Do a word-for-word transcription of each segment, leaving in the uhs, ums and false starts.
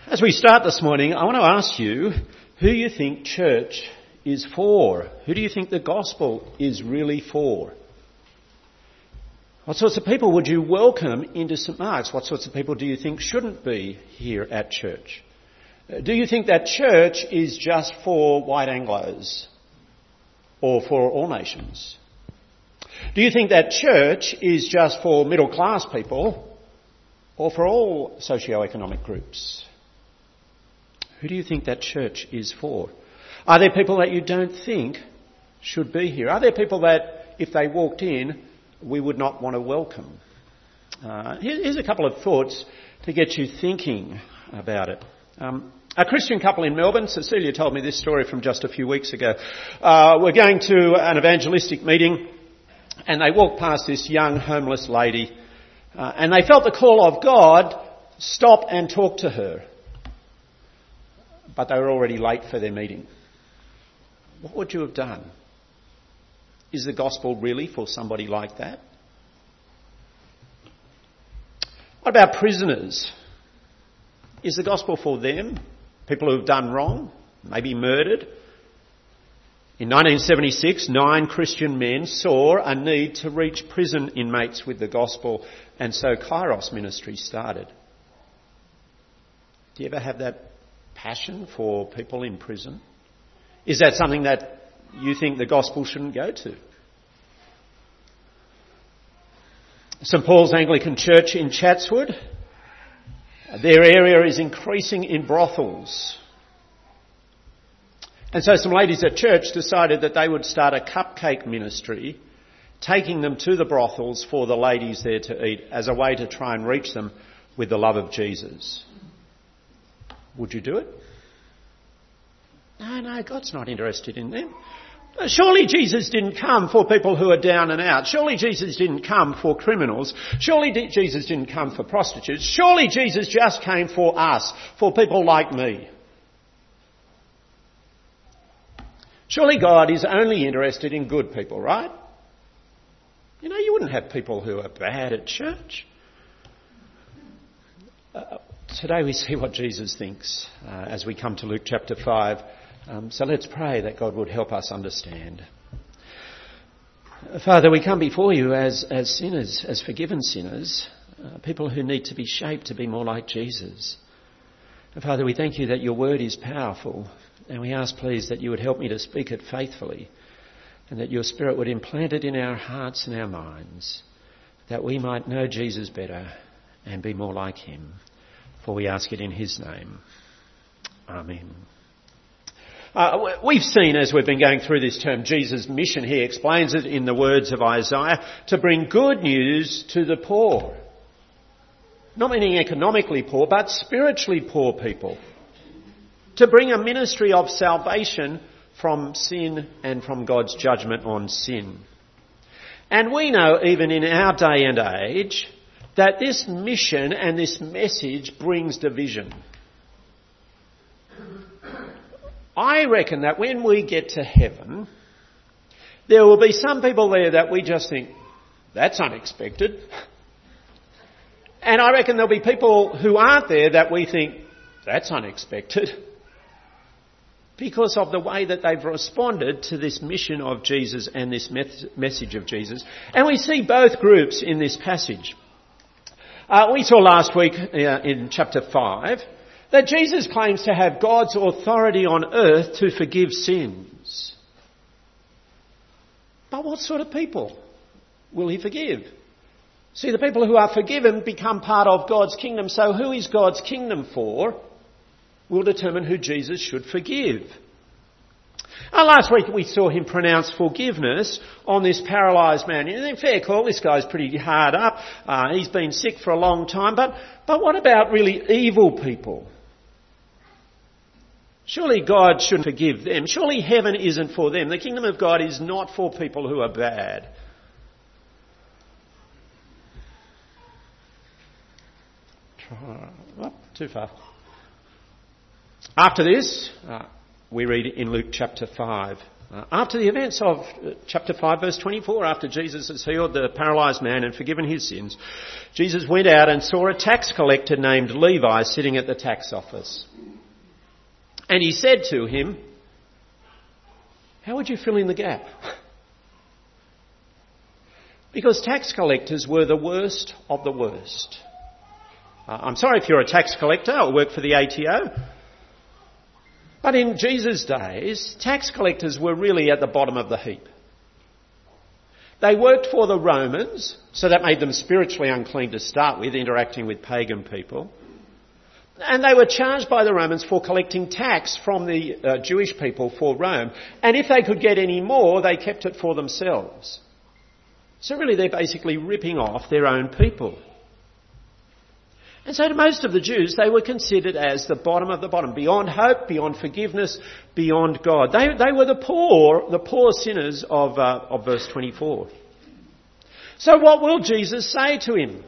As we start this morning, I want to ask you who you think church is for. Who do you think the gospel is really for? What sorts of people would you welcome into St Mark's? What sorts of people do you think shouldn't be here at church? Do you think that church is just for white Anglos or for all nations? Do you think that church is just for middle class people or for all socio-economic groups? Who do you think that church is for? Are there people that you don't think should be here? Are there people that, if they walked in, we would not want to welcome? Uh, here's a couple of thoughts to get you thinking about it. Um, a Christian couple in Melbourne, Cecilia told me this story from just a few weeks ago, uh, were going to an evangelistic meeting and they walked past this young homeless lady uh, and they felt the call of God, stop and talk to her. But they were already late for their meeting. What would you have done? Is the gospel really for somebody like that? What about prisoners? Is the gospel for them? People who have done wrong, maybe murdered? In nineteen seventy-six, nine Christian men saw a need to reach prison inmates with the gospel, and so Kairos ministry started. Do you ever have that passion for people in prison? Is that something that you think the gospel shouldn't go to? St Paul's Anglican Church in Chatswood, their area is increasing in brothels. And so some ladies at church decided that they would start a cupcake ministry, taking them to the brothels for the ladies there to eat as a way to try and reach them with the love of Jesus. Would you do it? No, no, God's not interested in them. Surely Jesus didn't come for people who are down and out. Surely Jesus didn't come for criminals. Surely Jesus didn't come for prostitutes. Surely Jesus just came for us, for people like me. Surely God is only interested in good people, right? You know, you wouldn't have people who are bad at church. Uh, Today we see what Jesus thinks uh, as we come to Luke chapter five. Um, so let's pray that God would help us understand. Father, we come before you as, as sinners, as forgiven sinners, uh, people who need to be shaped to be more like Jesus. And Father, we thank you that your word is powerful, and we ask, please, that you would help me to speak it faithfully, and that your Spirit would implant it in our hearts and our minds, that we might know Jesus better and be more like him. For we ask it in his name. Amen. Uh, we've seen, as we've been going through this term, Jesus' mission. He explains it in the words of Isaiah, to bring good news to the poor. Not meaning economically poor, but spiritually poor people. To bring a ministry of salvation from sin and from God's judgment on sin. And we know, even in our day and age, that this mission and this message brings division. I reckon that when we get to heaven, there will be some people there that we just think, that's unexpected. And I reckon there'll be people who aren't there that we think, that's unexpected. Because of the way that they've responded to this mission of Jesus and this message of Jesus. And we see both groups in this passage. Uh, we saw last week uh, in chapter five that Jesus claims to have God's authority on earth to forgive sins. But what sort of people will he forgive? See, the people who are forgiven become part of God's kingdom. So who is God's kingdom for will determine who Jesus should forgive. Uh, last week we saw him pronounce forgiveness on this paralysed man. You think, fair call, this guy's pretty hard up. Uh, he's been sick for a long time. But, but what about really evil people? Surely God shouldn't forgive them. Surely heaven isn't for them. The kingdom of God is not for people who are bad. Oh, too far. After this, uh, we read in Luke chapter five. Uh, after the events of uh, chapter five, verse twenty-four, after Jesus has healed the paralysed man and forgiven his sins, Jesus went out and saw a tax collector named Levi sitting at the tax office. And he said to him, "How would you fill in the gap?" Because tax collectors were the worst of the worst. Uh, I'm sorry if you're a tax collector or work for the A T O. But in Jesus' days, tax collectors were really at the bottom of the heap. They worked for the Romans, so that made them spiritually unclean to start with, interacting with pagan people. And they were charged by the Romans for collecting tax from the uh, Jewish people for Rome. And if they could get any more, they kept it for themselves. So really they're basically ripping off their own people. And so to most of the Jews, they were considered as the bottom of the bottom, beyond hope, beyond forgiveness, beyond God. They, they were the poor, the poor sinners of, uh, of verse twenty-four. So what will Jesus say to him?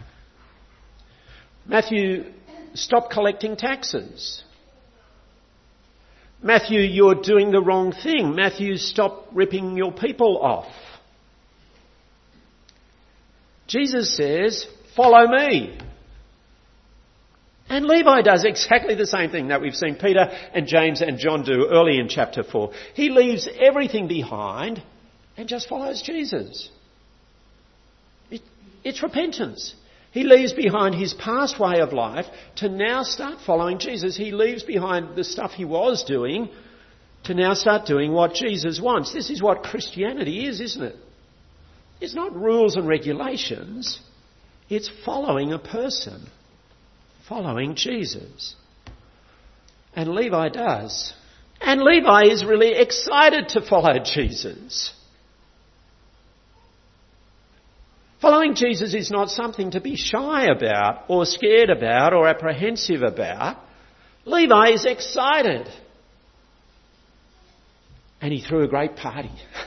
Matthew, stop collecting taxes. Matthew, you're doing the wrong thing. Matthew, stop ripping your people off. Jesus says, follow me. And Levi does exactly the same thing that we've seen Peter and James and John do early in chapter four. He leaves everything behind and just follows Jesus. It, it's repentance. He leaves behind his past way of life to now start following Jesus. He leaves behind the stuff he was doing to now start doing what Jesus wants. This is what Christianity is, isn't it? It's not rules and regulations. It's following a person. Following Jesus. And Levi does. And Levi is really excited to follow Jesus. Following Jesus is not something to be shy about or scared about or apprehensive about. Levi is excited. And he threw a great party.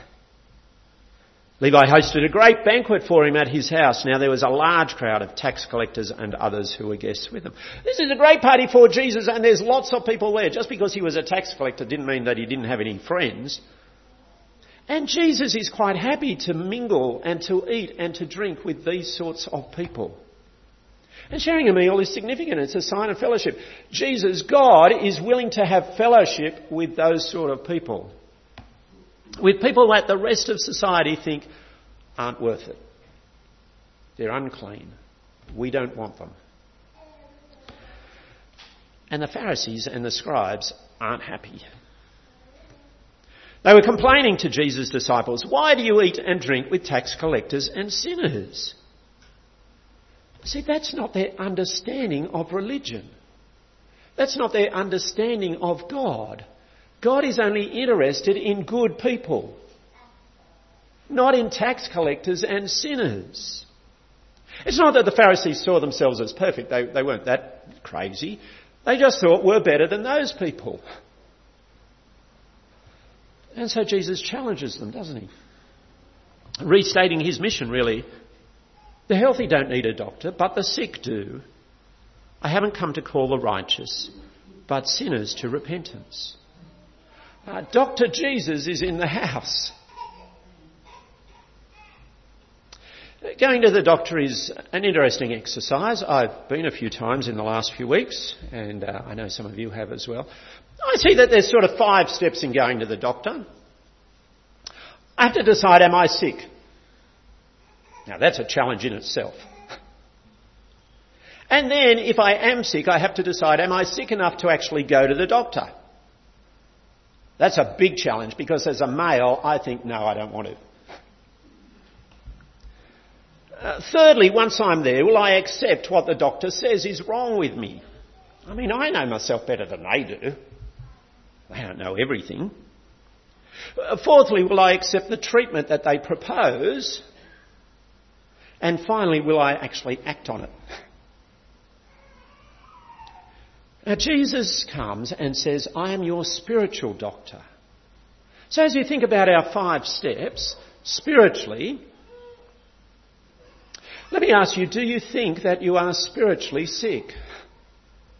Levi hosted a great banquet for him at his house. Now there was a large crowd of tax collectors and others who were guests with him. This is a great party for Jesus and there's lots of people there. Just because he was a tax collector didn't mean that he didn't have any friends. And Jesus is quite happy to mingle and to eat and to drink with these sorts of people. And sharing a meal is significant. It's a sign of fellowship. Jesus, God, is willing to have fellowship with those sort of people. With people that the rest of society think aren't worth it. They're unclean. We don't want them. And the Pharisees and the scribes aren't happy. They were complaining to Jesus' disciples, "Why do you eat and drink with tax collectors and sinners?" See, that's not their understanding of religion. That's not their understanding of God. God is only interested in good people, not in tax collectors and sinners. It's not that the Pharisees saw themselves as perfect. They, they weren't that crazy. They just thought we're better than those people. And so Jesus challenges them, doesn't he? Restating his mission, really. The healthy don't need a doctor, but the sick do. I haven't come to call the righteous, but sinners to repentance. Uh, Doctor Jesus is in the house. Going to the doctor is an interesting exercise. I've been a few times in the last few weeks, and uh, I know some of you have as well. I see that there's sort of five steps in going to the doctor. I have to decide, am I sick? Now that's a challenge in itself. And then if I am sick, I have to decide, am I sick enough to actually go to the doctor? That's a big challenge because as a male, I think, no, I don't want to. Uh, thirdly, once I'm there, will I accept what the doctor says is wrong with me? I mean, I know myself better than they do. They don't know everything. Uh, fourthly, will I accept the treatment that they propose? And finally, will I actually act on it? Now, Jesus comes and says, I am your spiritual doctor. So as you think about our five steps, spiritually, let me ask you, do you think that you are spiritually sick?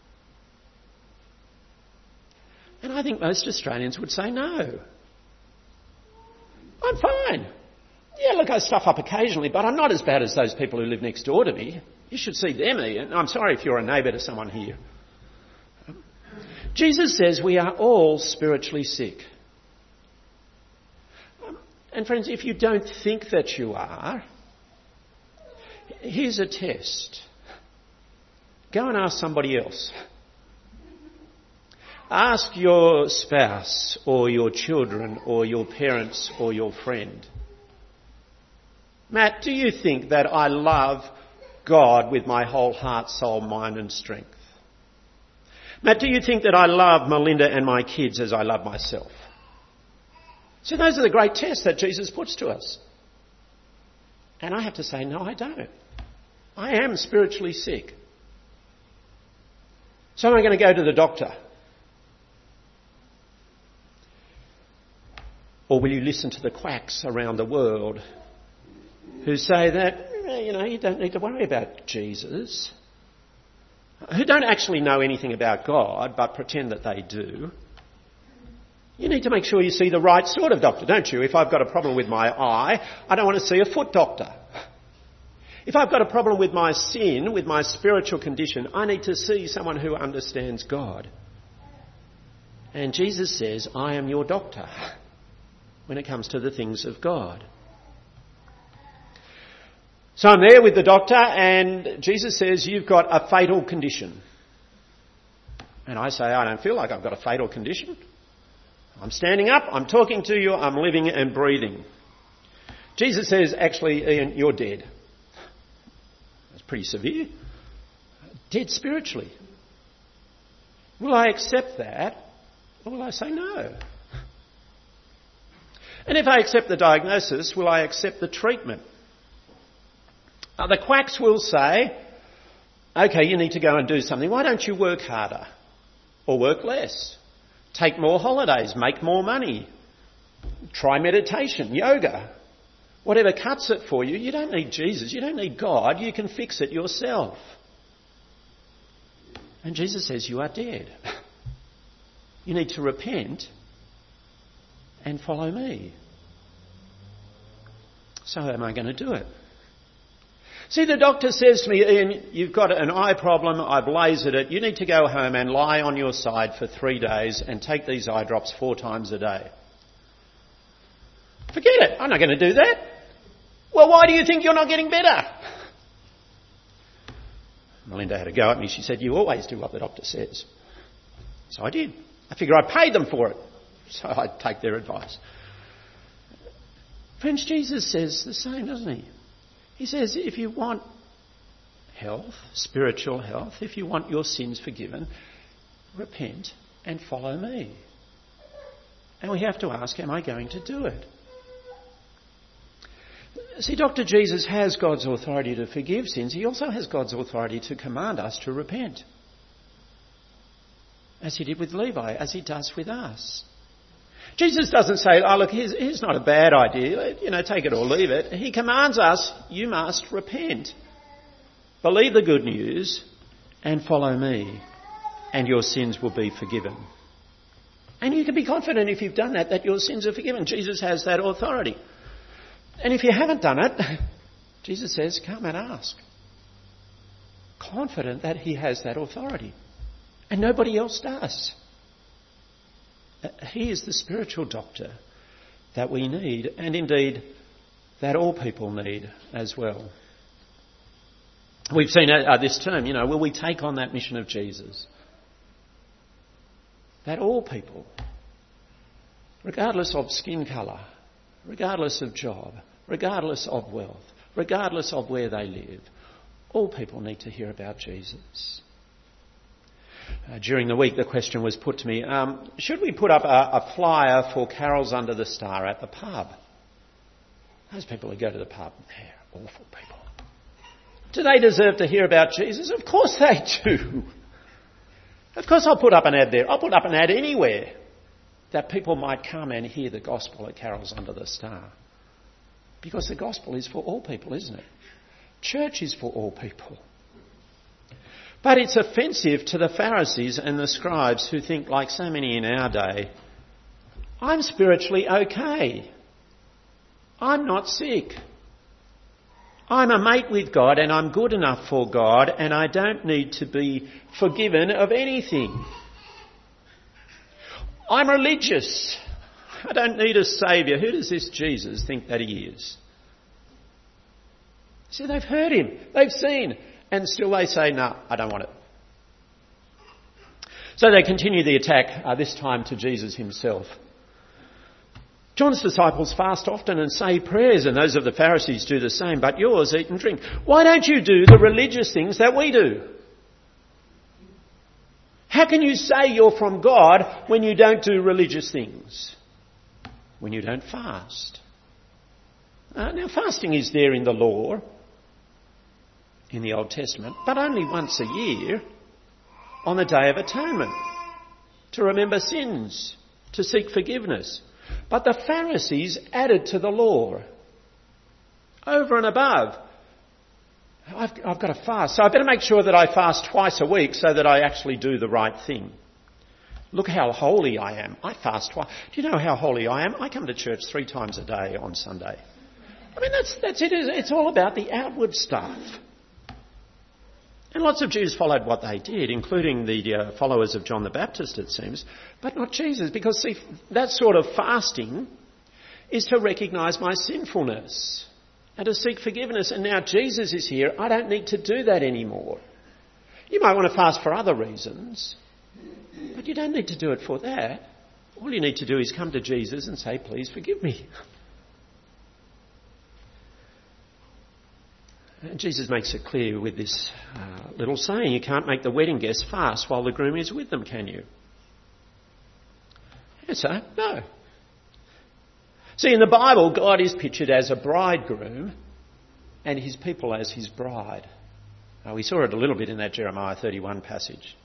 And I think most Australians would say no. go stuff up occasionally, but I'm not as bad as those people who live next door to me. You should see them, Ian. I'm sorry if you're a neighbour to someone here. Jesus says we are all spiritually sick. And friends, if you don't think that you are, here's a test. Go and ask somebody else. Ask your spouse or your children or your parents or your friend. Matt, do you think that I love God with my whole heart, soul, mind and strength? Matt, do you think that I love Melinda and my kids as I love myself? So those are the great tests that Jesus puts to us. And I have to say, no, I don't. I am spiritually sick. So am I going to go to the doctor? Or will you listen to the quacks around the world who say that, you know, you don't need to worry about Jesus, who don't actually know anything about God but pretend that they do? You need to make sure you see the right sort of doctor, don't you? If I've got a problem with my eye, I don't want to see a foot doctor. If I've got a problem with my sin, with my spiritual condition, I need to see someone who understands God. And Jesus says, I am your doctor when it comes to the things of God. So I'm there with the doctor and Jesus says, you've got a fatal condition. And I say, I don't feel like I've got a fatal condition. I'm standing up, I'm talking to you, I'm living and breathing. Jesus says, actually, Ian, you're dead. That's pretty severe. Dead spiritually. Will I accept that? Or will I say no? And if I accept the diagnosis, will I accept the treatment? Uh, the quacks will say, okay, you need to go and do something. Why don't you work harder? Or work less? Take more holidays, make more money. Try meditation, yoga. Whatever cuts it for you. You don't need Jesus, you don't need God, you can fix it yourself. And Jesus says you are dead. You need to repent and follow me. So am I going to do it? See, the doctor says to me, Ian, you've got an eye problem, I've lasered it, you need to go home and lie on your side for three days and take these eye drops four times a day. Forget it, I'm not going to do that. Well, why do you think you're not getting better? Melinda had a go at me, she said, you always do what the doctor says. So I did. I figure I paid them for it, so I'd take their advice. Friends, Jesus says the same, doesn't he? He says, if you want health, spiritual health, if you want your sins forgiven, repent and follow me. And we have to ask, am I going to do it? See, Doctor Jesus has God's authority to forgive sins. He also has God's authority to command us to repent. As he did with Levi, as he does with us. Jesus doesn't say, oh look, here's, here's not a bad idea, you know, take it or leave it. He commands us, you must repent. Believe the good news and follow me and your sins will be forgiven. And you can be confident if you've done that, that your sins are forgiven. Jesus has that authority. And if you haven't done it, Jesus says, come and ask. Confident that he has that authority. And nobody else does. He is the spiritual doctor that we need, and indeed that all people need as well. We've seen uh, this term, you know, will we take on that mission of Jesus? That all people, regardless of skin colour, regardless of job, regardless of wealth, regardless of where they live, all people need to hear about Jesus. Uh, during the week, the question was put to me, um, should we put up a, a flyer for Carols Under the Star at the pub? Those people who go to the pub, they're awful people. Do they deserve to hear about Jesus? Of course they do. Of course I'll put up an ad there. I'll put up an ad anywhere that people might come and hear the gospel at Carols Under the Star. Because the gospel is for all people, isn't it? Church is for all people. But it's offensive to the Pharisees and the scribes who think, like so many in our day, I'm spiritually okay. I'm not sick. I'm a mate with God and I'm good enough for God and I don't need to be forgiven of anything. I'm religious. I don't need a saviour. Who does this Jesus think that he is? See, they've heard him. They've seen. And still they say, no, I don't want it. So they continue the attack, uh, this time to Jesus himself. John's disciples fast often and say prayers, and those of the Pharisees do the same, but yours eat and drink. Why don't you do the religious things that we do? How can you say you're from God when you don't do religious things? When you don't fast? Uh, now, fasting is there in the law, in the Old Testament, but only once a year, on the Day of Atonement, to remember sins, to seek forgiveness. But the Pharisees added to the law, over and above. I've, I've got to fast, so I better make sure that I fast twice a week so that I actually do the right thing. Look how holy I am. I fast twice. Do you know how holy I am? I come to church three times a day on Sunday. I mean, that's, that's it. It's all about the outward stuff. And lots of Jews followed what they did, including the uh, followers of John the Baptist, it seems, but not Jesus. Because, see, that sort of fasting is to recognise my sinfulness and to seek forgiveness. And now Jesus is here. I don't need to do that anymore. You might want to fast for other reasons, but you don't need to do it for that. All you need to do is come to Jesus and say, please forgive me. And Jesus makes it clear with this uh, little saying, you can't make the wedding guests fast while the groom is with them, can you? Answer, no. See, in the Bible, God is pictured as a bridegroom and his people as his bride. Uh, we saw it a little bit in that Jeremiah thirty-one passage.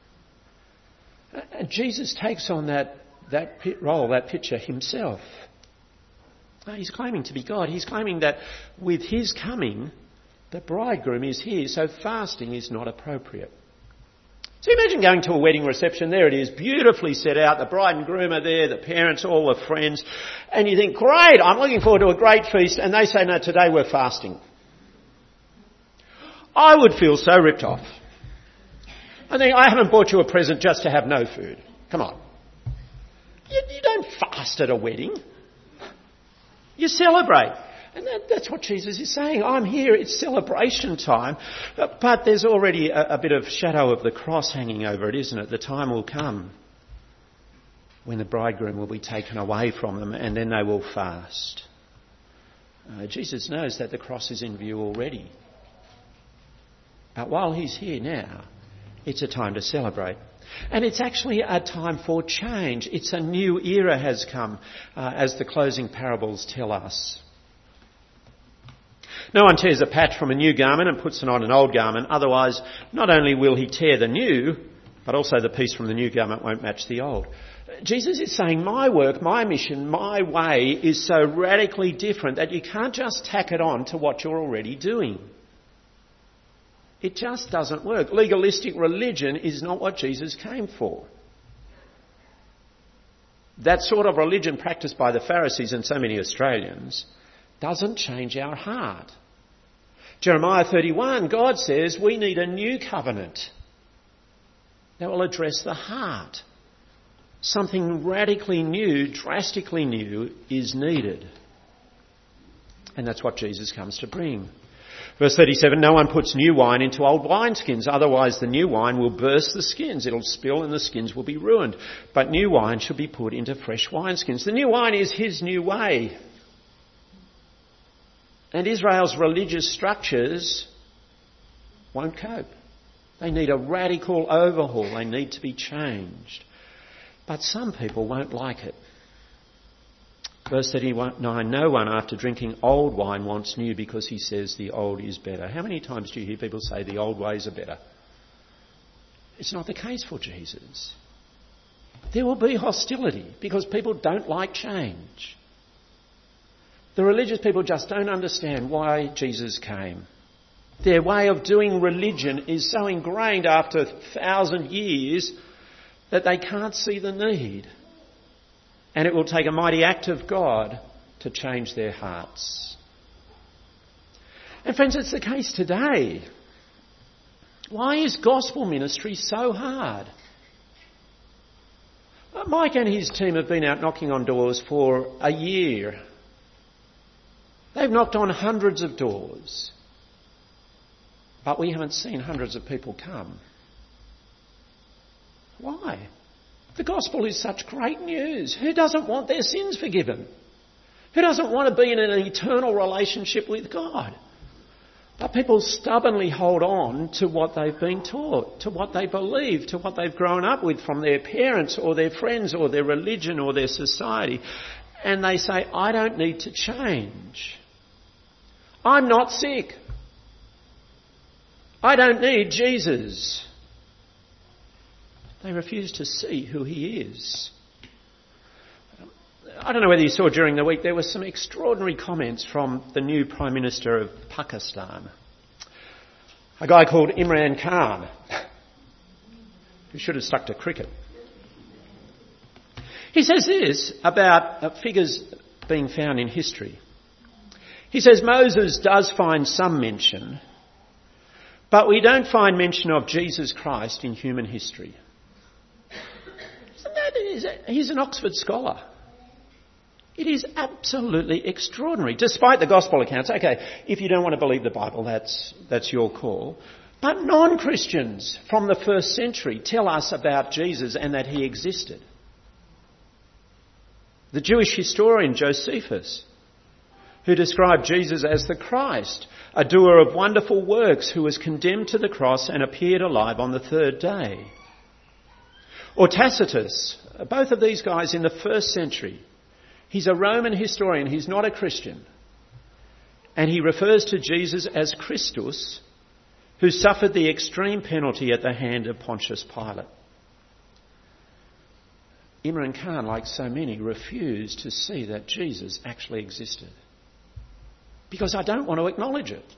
And Jesus takes on that, that role, that picture himself. Uh, he's claiming to be God. He's claiming that with his coming, the bridegroom is here, so fasting is not appropriate. So imagine going to a wedding reception. There it is, beautifully set out. The bride and groom are there, the parents, all the friends. And you think, great, I'm looking forward to a great feast. And they say, no, today we're fasting. I would feel so ripped off. I think, I haven't bought you a present just to have no food. Come on. You, you don't fast at a wedding. You celebrate. And that, that's what Jesus is saying. I'm here, it's celebration time. But, but there's already a, a bit of shadow of the cross hanging over it, isn't it? The time will come when the bridegroom will be taken away from them and then they will fast. Uh, Jesus knows that the cross is in view already. But while he's here now, it's a time to celebrate. And it's actually a time for change. It's a new era has come, uh, as the closing parables tell us. No one tears a patch from a new garment and puts it on an old garment. Otherwise, not only will he tear the new, but also the piece from the new garment won't match the old. Jesus is saying my work, my mission, my way is so radically different that you can't just tack it on to what you're already doing. It just doesn't work. Legalistic religion is not what Jesus came for. That sort of religion practiced by the Pharisees and so many Australians doesn't change our heart. Jeremiah thirty-one, God says we need a new covenant that will address the heart. Something radically new, drastically new is needed. And that's what Jesus comes to bring. Verse thirty-seven, no one puts new wine into old wineskins, otherwise the new wine will burst the skins. It'll spill and the skins will be ruined. But new wine should be put into fresh wineskins. The new wine is his new way. And Israel's religious structures won't cope. They need a radical overhaul. They need to be changed. But some people won't like it. Verse thirty-nine, no one after drinking old wine wants new because he says the old is better. How many times do you hear people say the old ways are better? It's not the case for Jesus. There will be hostility because people don't like change. The religious people just don't understand why Jesus came. Their way of doing religion is so ingrained after a thousand years that they can't see the need. And it will take a mighty act of God to change their hearts. And friends, it's the case today. Why is gospel ministry so hard? Mike and his team have been out knocking on doors for a year. They've knocked on hundreds of doors. But we haven't seen hundreds of people come. Why? The gospel is such great news. Who doesn't want their sins forgiven? Who doesn't want to be in an eternal relationship with God? But people stubbornly hold on to what they've been taught, to what they believe, to what they've grown up with from their parents or their friends or their religion or their society. And they say, I don't need to change. I'm not sick. I don't need Jesus. They refuse to see who he is. I don't know whether you saw during the week, there were some extraordinary comments from the new Prime Minister of Pakistan, a guy called Imran Khan, who should have stuck to cricket. He says this about uh, figures being found in history. He says Moses does find some mention, but we don't find mention of Jesus Christ in human history. Isn't that, is that, he's an Oxford scholar. It is absolutely extraordinary, despite the gospel accounts. Okay, if you don't want to believe the Bible, that's, that's your call. But non-Christians from the first century tell us about Jesus and that he existed. The Jewish historian Josephus, who described Jesus as the Christ, a doer of wonderful works who was condemned to the cross and appeared alive on the third day. Or Tacitus, both of these guys in the first century. He's a Roman historian, he's not a Christian. And he refers to Jesus as Christus, who suffered the extreme penalty at the hand of Pontius Pilate. Imran Khan, like so many, refused to see that Jesus actually existed. Because I don't want to acknowledge it.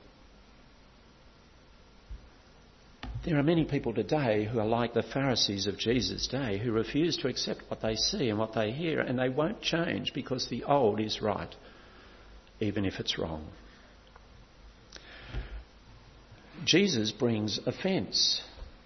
There are many people today who are like the Pharisees of Jesus' day, who refuse to accept what they see and what they hear, and they won't change because the old is right, even if it's wrong. Jesus brings offence.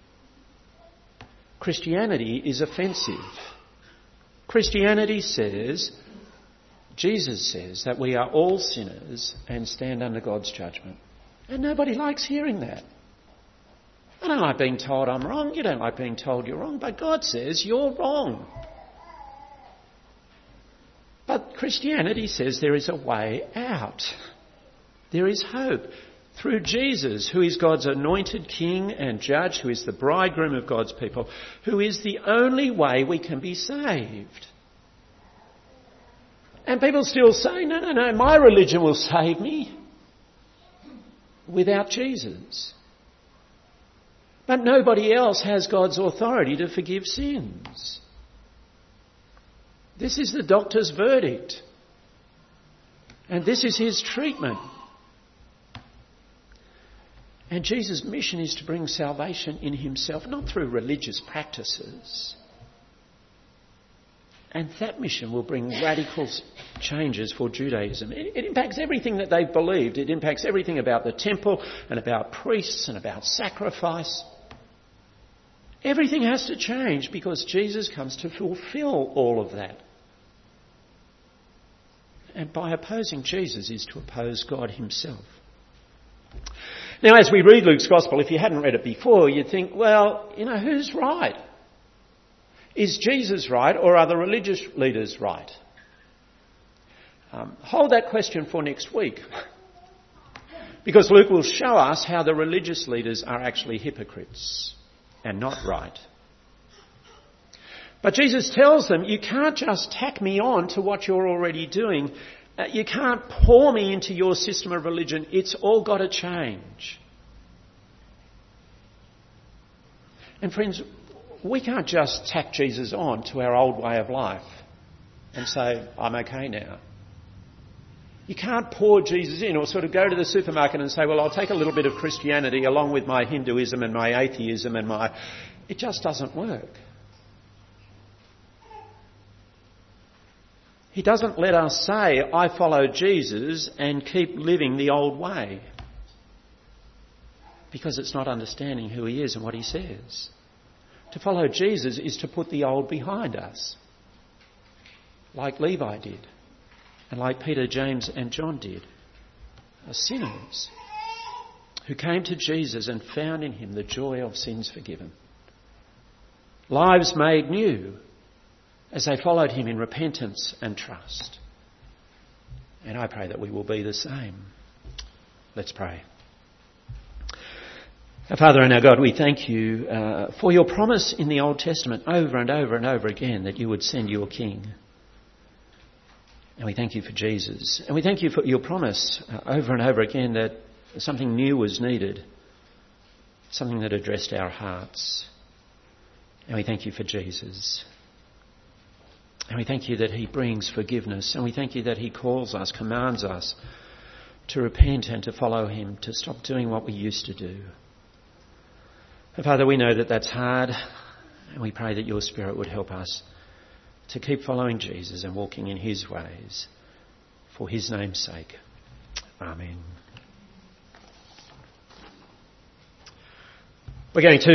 Christianity is offensive. Christianity says, Jesus says that we are all sinners and stand under God's judgment. And nobody likes hearing that. I don't like being told I'm wrong. You don't like being told you're wrong. But God says you're wrong. But Christianity says there is a way out. There is hope. Through Jesus, who is God's anointed King and Judge, who is the bridegroom of God's people, who is the only way we can be saved. And people still say, no, no, no, my religion will save me without Jesus. But nobody else has God's authority to forgive sins. This is the doctor's verdict. And this is his treatment. And Jesus' mission is to bring salvation in himself, not through religious practices. And that mission will bring radical changes for Judaism. It, it impacts everything that they've believed. It impacts everything about the temple and about priests and about sacrifice. Everything has to change because Jesus comes to fulfill all of that. And by opposing Jesus is to oppose God himself. Now, as we read Luke's Gospel, if you hadn't read it before, you'd think, well, you know, who's right? Is Jesus right or are the religious leaders right? Um, hold that question for next week. Because Luke will show us how the religious leaders are actually hypocrites and not right. But Jesus tells them, you can't just tack me on to what you're already doing. Uh, you can't pour me into your system of religion. It's all got to change. And friends, we can't just tack Jesus on to our old way of life and say, I'm okay now. You can't pour Jesus in or sort of go to the supermarket and say, well, I'll take a little bit of Christianity along with my Hinduism and my atheism and my... It just doesn't work. He doesn't let us say, I follow Jesus and keep living the old way. because it's not understanding who he is and what he says. To follow Jesus is to put the old behind us, like Levi did, and like Peter, James and John did, as sinners who came to Jesus and found in him the joy of sins forgiven. Lives made new as they followed him in repentance and trust. And I pray that we will be the same. Let's pray. Our Father and our God, we thank you uh, for your promise in the Old Testament over and over and over again that you would send your King. And we thank you for Jesus. And we thank you for your promise uh, over and over again that something new was needed, something that addressed our hearts. And we thank you for Jesus. And we thank you that he brings forgiveness. And we thank you that he calls us, commands us to repent and to follow him, to stop doing what we used to do. And Father, we know that that's hard, and we pray that your Spirit would help us to keep following Jesus and walking in his ways for his name's sake. Amen. We're going to